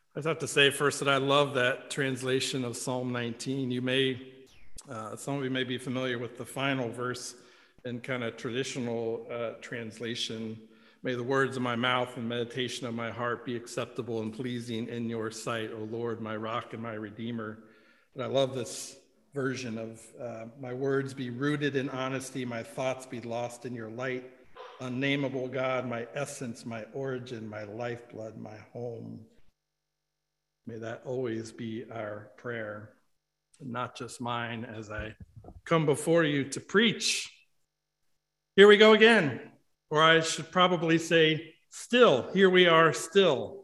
I have to say first that I love that translation of Psalm 19. Some of you may be familiar with the final verse in kind of traditional translation. May the words of my mouth and meditation of my heart be acceptable and pleasing in your sight, O Lord, my rock and my redeemer. But I love this version of my words be rooted in honesty, my thoughts be lost in your light. Unnameable God, my essence, my origin, my lifeblood, my home. May that always be our prayer, and not just mine as I come before you to preach. Here we go again, or I should probably say, still, here we are still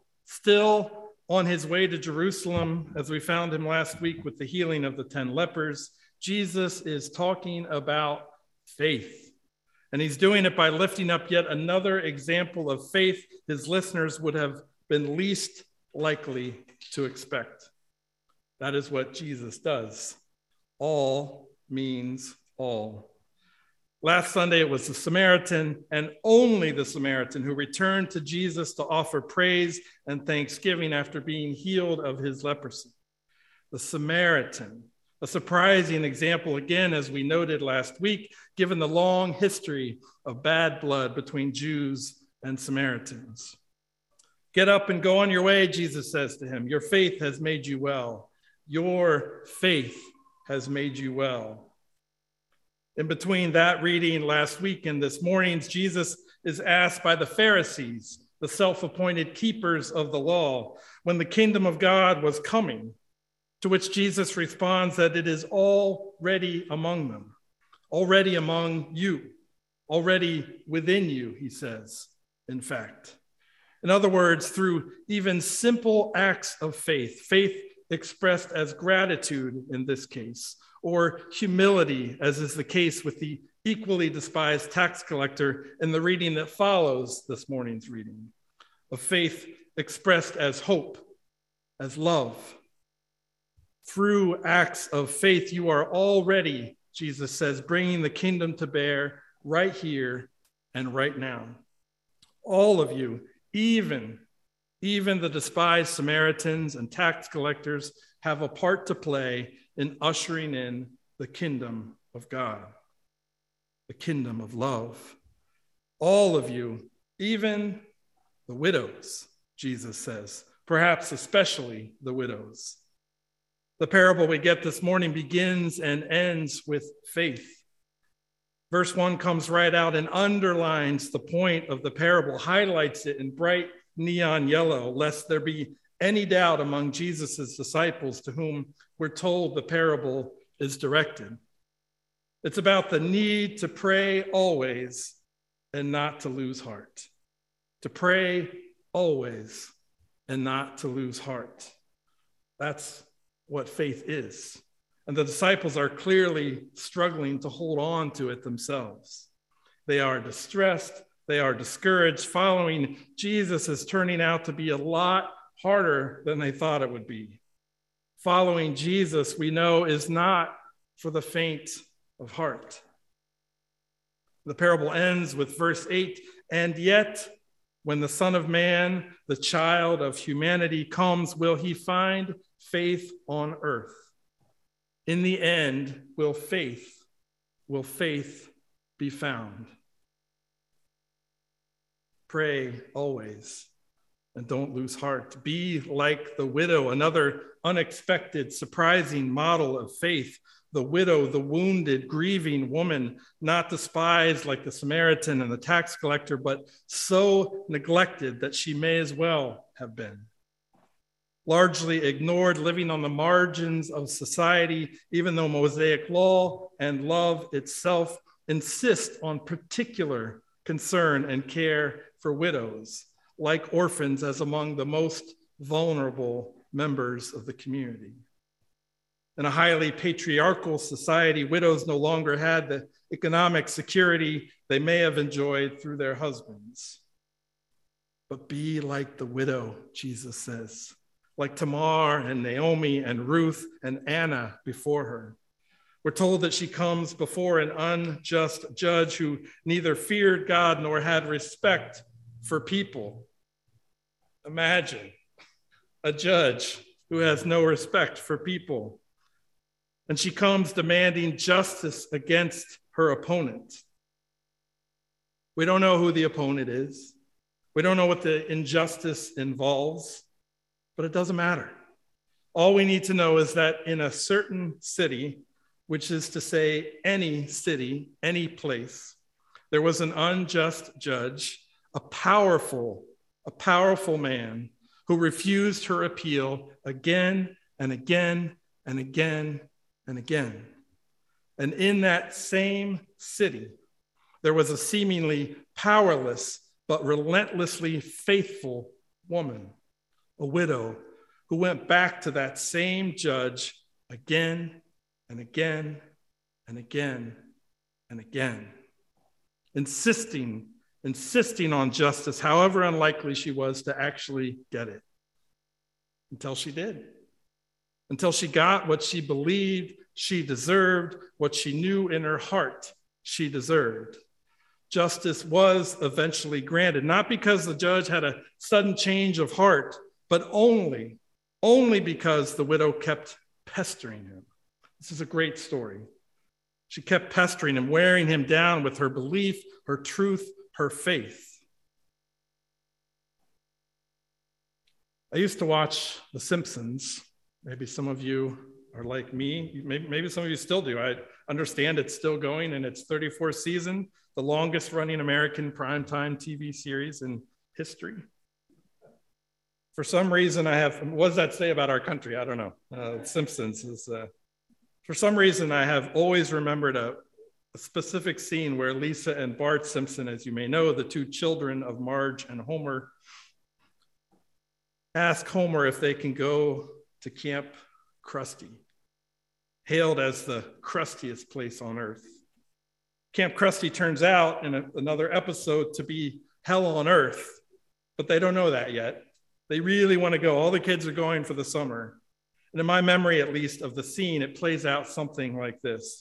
on his way to Jerusalem, as we found him last week with the healing of the 10 lepers. Jesus is talking about faith, and he's doing it by lifting up yet another example of faith his listeners would have been least likely to expect. That is what Jesus does. All means all. Last Sunday, it was the Samaritan, and only the Samaritan, who returned to Jesus to offer praise and thanksgiving after being healed of his leprosy. The Samaritan, a surprising example, again, as we noted last week, given the long history of bad blood between Jews and Samaritans. Get up and go on your way, Jesus says to him. Your faith has made you well. Your faith has made you well. In between that reading last week and this morning's, Jesus is asked by the Pharisees, the self-appointed keepers of the law, when the kingdom of God was coming, to which Jesus responds that it is already among them, already among you, already within you, he says, in fact. In other words, through even simple acts of faith, faith expressed as gratitude in this case, or humility, as is the case with the equally despised tax collector in the reading that follows this morning's reading, of faith expressed as hope, as love. Through acts of faith, you are already, Jesus says, bringing the kingdom to bear right here and right now. All of you, even the despised Samaritans and tax collectors, have a part to play in ushering in the kingdom of God, the kingdom of love. All of you, even the widows, Jesus says, perhaps especially the widows. The parable we get this morning begins and ends with faith. Verse 1 comes right out and underlines the point of the parable, highlights it in bright neon yellow, lest there be any doubt among Jesus' disciples to whom we're told the parable is directed. It's about the need to pray always and not to lose heart. To pray always and not to lose heart. That's what faith is. And the disciples are clearly struggling to hold on to it themselves. They are distressed. They are discouraged. Following Jesus is turning out to be a lot harder than they thought it would be. Following Jesus, we know, is not for the faint of heart. The parable ends with verse 8, and yet when the Son of Man, the child of humanity, comes, will he find faith on earth? In the end, will faith be found? Pray always and don't lose heart. Be like the widow, another unexpected, surprising model of faith. The widow, the wounded, grieving woman, not despised like the Samaritan and the tax collector, but so neglected that she may as well have been. Largely ignored, living on the margins of society, even though Mosaic law and love itself insist on particular concern and care for widows, like orphans, as among the most vulnerable members of the community. In a highly patriarchal society, widows no longer had the economic security they may have enjoyed through their husbands. But be like the widow, Jesus says, like Tamar and Naomi and Ruth and Anna before her. We're told that she comes before an unjust judge who neither feared God nor had respect for people. Imagine a judge who has no respect for people. And she comes demanding justice against her opponent. We don't know who the opponent is. We don't know what the injustice involves, but it doesn't matter. All we need to know is that in a certain city, which is to say any city, any place, there was an unjust judge, a powerful man who refused her appeal again and again and again and again. And in that same city, there was a seemingly powerless but relentlessly faithful woman, a widow, who went back to that same judge again and again and again and again, insisting on justice, however unlikely she was to actually get it, until she did, until she got what she believed she deserved, what she knew in her heart she deserved. Justice was eventually granted, not because the judge had a sudden change of heart, but only because the widow kept pestering him. This is a great story. She kept pestering him, wearing him down with her belief, her truth, her faith. I used to watch The Simpsons. Maybe some of you are like me. Maybe some of you still do. I understand it's still going in its 34th season, the longest running American primetime TV series in history. For some reason, what does that say about our country? I don't know. Simpsons is, for some reason, I have always remembered a specific scene where Lisa and Bart Simpson, as you may know, the two children of Marge and Homer, ask Homer if they can go to Camp Krusty, hailed as the crustiest place on earth. Camp Krusty turns out in another episode to be hell on earth, but they don't know that yet. They really want to go. All the kids are going for the summer. And in my memory, at least, of the scene, it plays out something like this.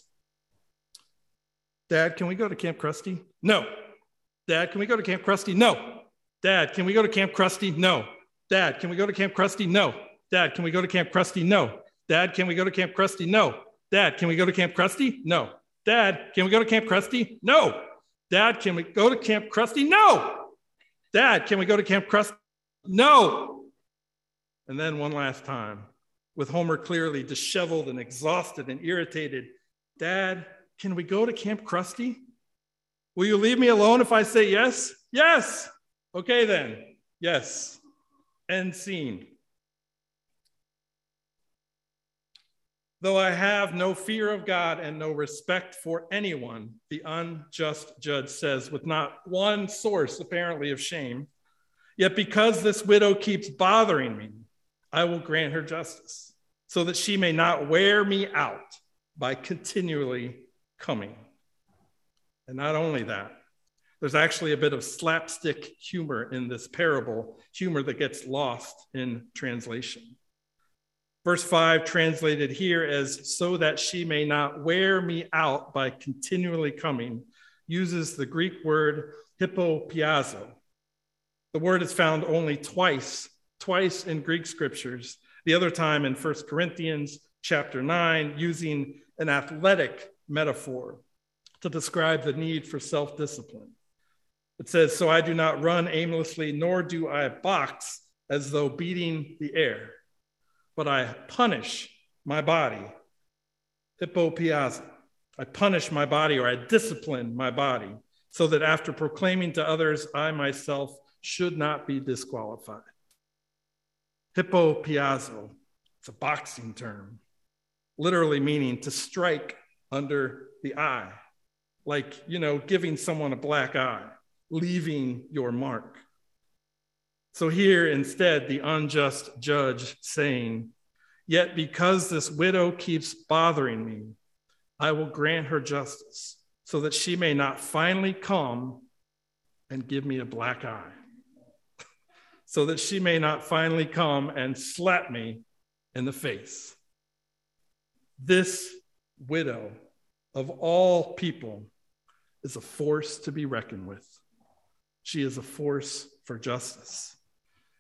Dad, can we go to Camp Krusty? No. Dad, can we go to Camp Krusty? No. Dad, can we go to Camp Krusty? No. Dad, can we go to Camp Krusty? No. Dad, can we go to Camp Krusty? No. Dad, can we go to Camp Krusty? No. Dad, can we go to Camp Krusty? No. Dad, can we go to Camp Krusty? No. Dad, can we go to Camp Krusty? No. Dad, can we go to Camp Krusty? No. And then one last time, with Homer clearly disheveled and exhausted and irritated. Dad, can we go to Camp Krusty? Will you leave me alone if I say yes? Yes. Okay then. Yes. End scene. Though I have no fear of God and no respect for anyone, the unjust judge says, with not one source apparently of shame, yet because this widow keeps bothering me, I will grant her justice, so that she may not wear me out by continually coming. And not only that, there's actually a bit of slapstick humor in this parable, humor that gets lost in translation. Verse 5, translated here as so that she may not wear me out by continually coming, uses the Greek word hypopiazo. The word is found only twice in Greek scriptures. The other time in 1 Corinthians chapter 9, using an athletic metaphor to describe the need for self-discipline. It says, so I do not run aimlessly, nor do I box as though beating the air, but I punish my body, hypopiazo. I punish my body, or I discipline my body, so that after proclaiming to others, I myself should not be disqualified. Hypopiazo, it's a boxing term, literally meaning to strike under the eye, like, giving someone a black eye, leaving your mark. So here instead, the unjust judge saying, yet because this widow keeps bothering me, I will grant her justice so that she may not finally come and give me a black eye, so that she may not finally come and slap me in the face. This widow of all people is a force to be reckoned with. She is a force for justice.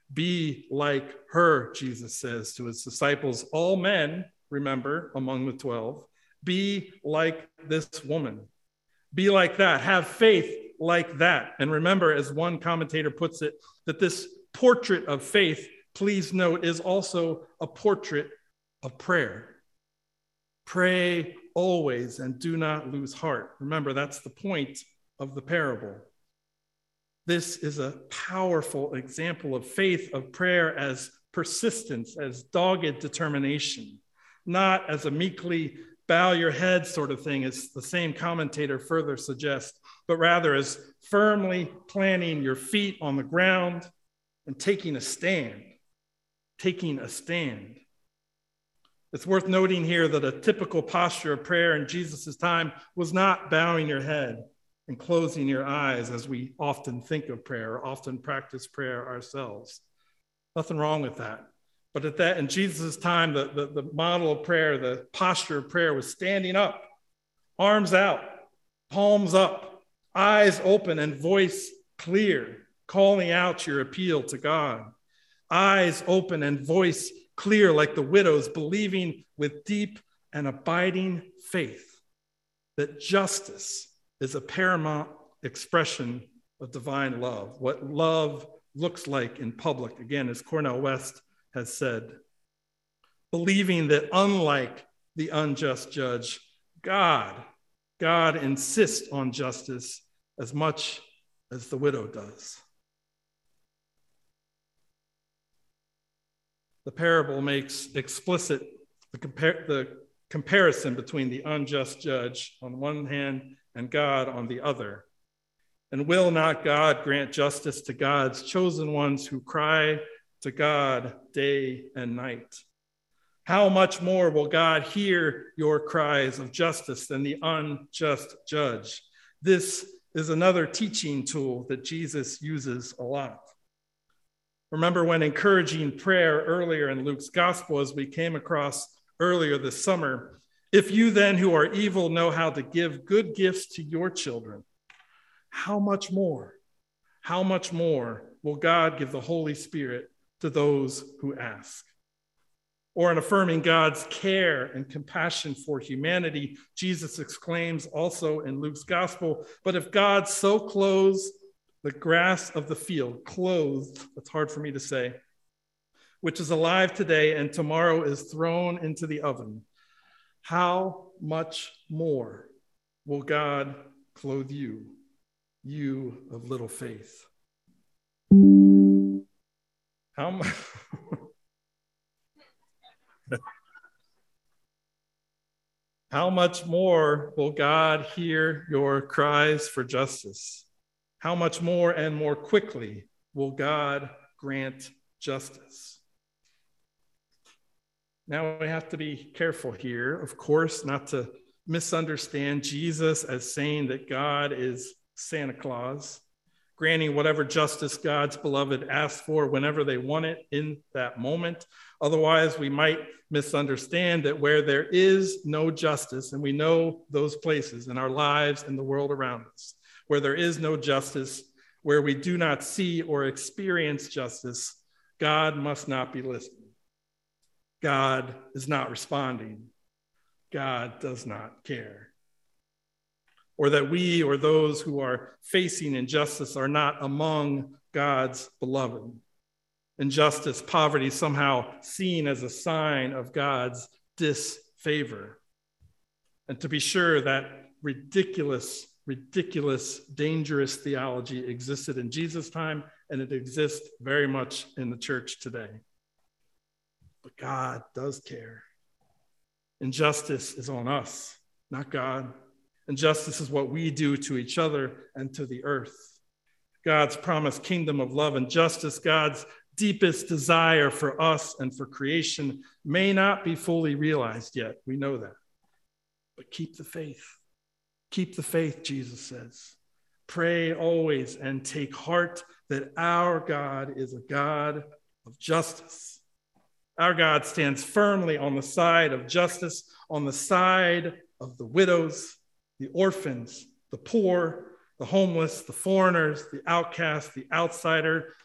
Be like her, Jesus says to his disciples, all men, remember, among the 12, be like this woman. Be like that. Have faith like that. And remember, as one commentator puts it, that this portrait of faith, please note, is also a portrait of prayer. Pray always and do not lose heart. Remember, that's the point of the parable. This is a powerful example of faith, of prayer as persistence, as dogged determination, not as a meekly bow your head sort of thing, as the same commentator further suggests, but rather as firmly planting your feet on the ground and taking a stand. Taking a stand. It's worth noting here that a typical posture of prayer in Jesus' time was not bowing your head and closing your eyes as we often think of prayer or often practice prayer ourselves. Nothing wrong with that. But at that, in Jesus' time, the model of prayer, the posture of prayer was standing up, arms out, palms up, eyes open, and voice clear, calling out your appeal to God. Eyes open and voice clear like the widows, believing with deep and abiding faith that justice is a paramount expression of divine love, what love looks like in public. Again, as Cornel West has said, believing that unlike the unjust judge, God insists on justice as much as the widow does. The parable makes explicit the comparison between the unjust judge on one hand and God on the other. And will not God grant justice to God's chosen ones who cry to God day and night? How much more will God hear your cries of justice than the unjust judge? This is another teaching tool that Jesus uses a lot. Remember when encouraging prayer earlier in Luke's gospel, as we came across earlier this summer, if you then who are evil know how to give good gifts to your children, how much more will God give the Holy Spirit to those who ask? Or in affirming God's care and compassion for humanity, Jesus exclaims also in Luke's gospel, but if God so clothes the grass of the field, clothed, that's hard for me to say, which is alive today and tomorrow is thrown into the oven, how much more will God clothe you, you of little faith? How much more will God hear your cries for justice? How much more and more quickly will God grant justice? Now we have to be careful here, of course, not to misunderstand Jesus as saying that God is Santa Claus, granting whatever justice God's beloved asks for whenever they want it in that moment. Otherwise, we might misunderstand that where there is no justice, and we know those places in our lives and the world around us, where there is no justice, where we do not see or experience justice, God must not be listening. God is not responding. God does not care. Or that we or those who are facing injustice are not among God's beloved. Injustice, poverty, somehow seen as a sign of God's disfavor. And to be sure, that ridiculous, dangerous theology existed in Jesus' time, and it exists very much in the church today. But God does care. Injustice is on us, not God. Injustice is what we do to each other and to the earth. God's promised kingdom of love and justice, God's deepest desire for us and for creation, may not be fully realized yet. We know that. But keep the faith. Keep the faith, Jesus says. Pray always and take heart that our God is a God of justice. Our God stands firmly on the side of justice, on the side of the widows, the orphans, the poor, the homeless, the foreigners, the outcast, the outsider,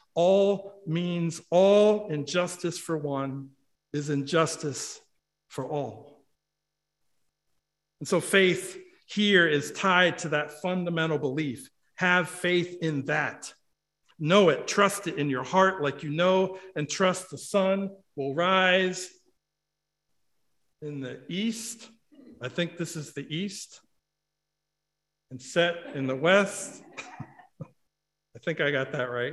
All means all injustice for one is injustice for all. And so faith here is tied to that fundamental belief. Have faith in that. Know it, trust it in your heart like you know and trust the sun will rise in the east. I think this is the east. And set in the west. I think I got that right.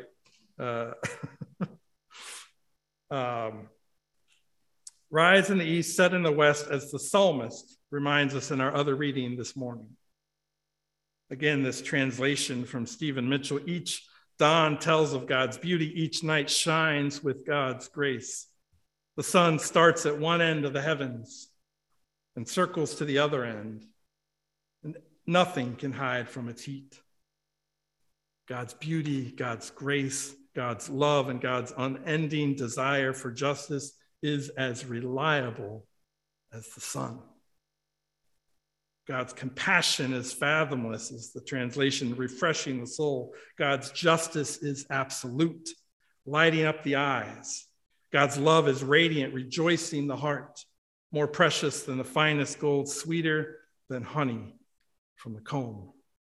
Rise in the east, set in the west, as the psalmist reminds us in our other reading this morning. Again, this translation from Stephen Mitchell: each dawn tells of God's beauty, each night shines with God's grace. The sun starts at one end of the heavens and circles to the other end, and nothing can hide from its heat. God's beauty, God's grace, God's love, and God's unending desire for justice is as reliable as the sun. God's compassion is fathomless, is the translation, refreshing the soul. God's justice is absolute, lighting up the eyes. God's love is radiant, rejoicing the heart, more precious than the finest gold, sweeter than honey from the comb.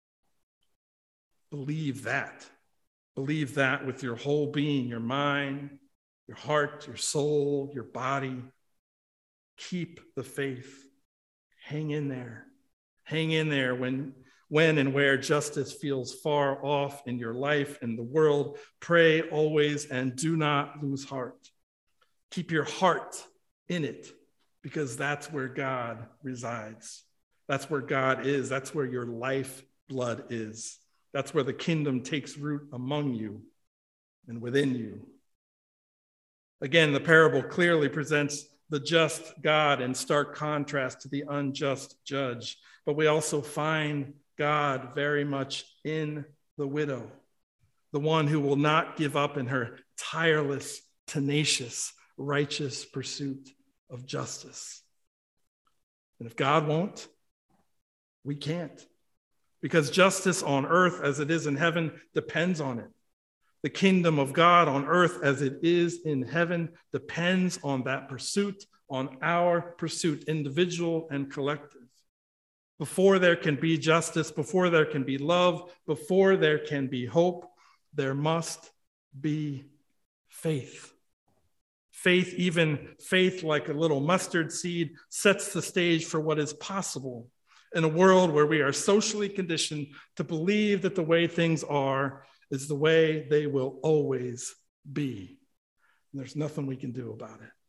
Believe that. Believe that with your whole being, your mind, your heart, your soul, your body. Keep the faith. Hang in there. Hang in there when and where justice feels far off in your life and the world. Pray always and do not lose heart. Keep your heart in it, because that's where God resides. That's where God is. That's where your lifeblood is. That's where the kingdom takes root among you and within you. Again, the parable clearly presents the just God in stark contrast to the unjust judge. But we also find God very much in the widow, the one who will not give up in her tireless, tenacious, righteous pursuit of justice. And if God won't, we can't. Because justice on earth as it is in heaven depends on it. The kingdom of God on earth as it is in heaven depends on that pursuit, on our pursuit, individual and collective. Before there can be justice, before there can be love, before there can be hope, there must be faith. Faith, even faith like a little mustard seed, sets the stage for what is possible in a world where we are socially conditioned to believe that the way things are is the way they will always be. And there's nothing we can do about it.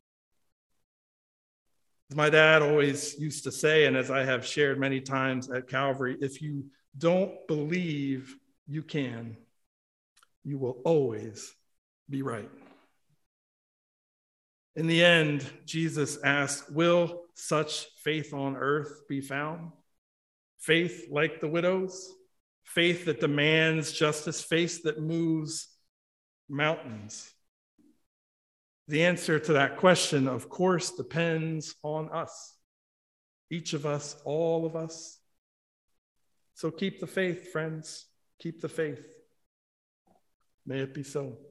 As my dad always used to say, and as I have shared many times at Calvary, if you don't believe you can, you will always be right. In the end, Jesus asked, will such faith on earth be found? Faith like the widow's? Faith that demands justice, faith that moves mountains. The answer to that question, of course, depends on us. Each of us, all of us. So keep the faith, friends. Keep the faith. May it be so.